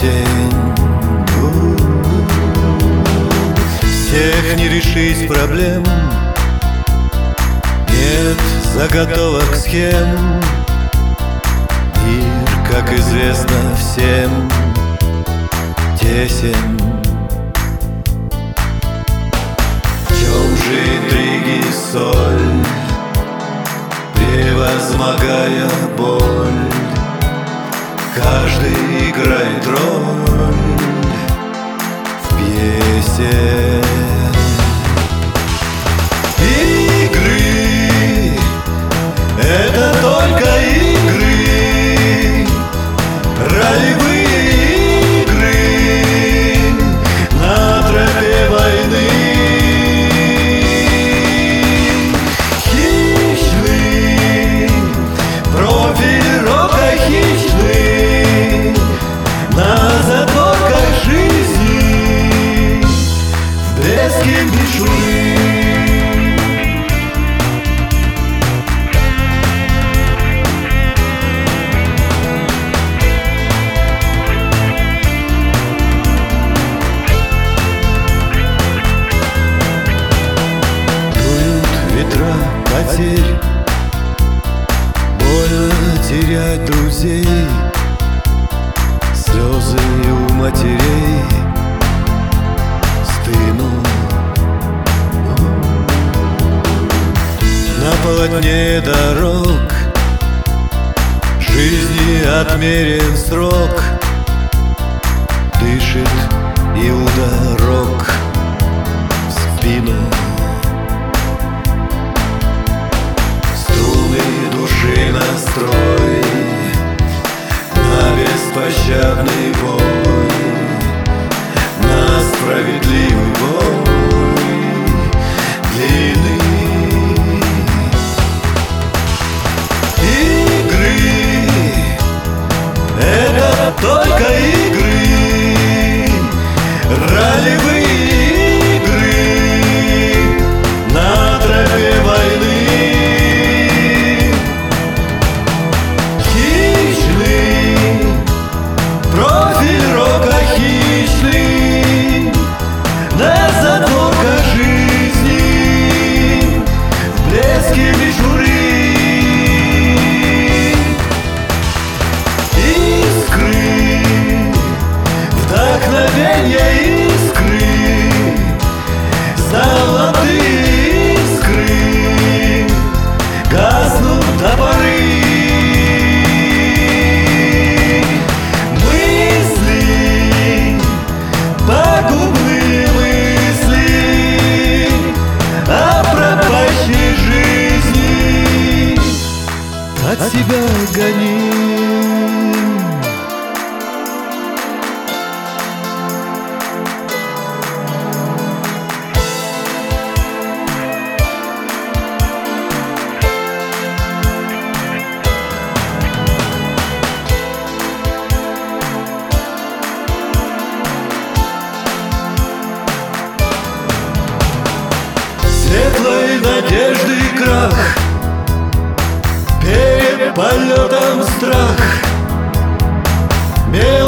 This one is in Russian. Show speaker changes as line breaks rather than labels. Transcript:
осень. Всех не решить проблем, нет заготовок схем. Мир, как известно всем, тесен. В чем же интриги соль, превозмогая боль? Каждый играет роль в пьесе. Игры — это только игры, ролевые игры на тропе войны. Хищный профиль рока, хищный на задворках жизни, в блеске мишуры. Потерь, больно терять друзей, слезы у матерей стынут. На полотне дорог жизни отмерен срок, дышит Иуда рок в спину. Души настрой на беспощадный бой, на справедливый бой длины. Игры — это только игры, ролевые игры на тропе войны. Вдохновенье искры, золотые искры, гаснут до поры. Мысли, пагубные мысли о пропащей жизни от себя гони. Светлой надежды крах, перед полетом страх.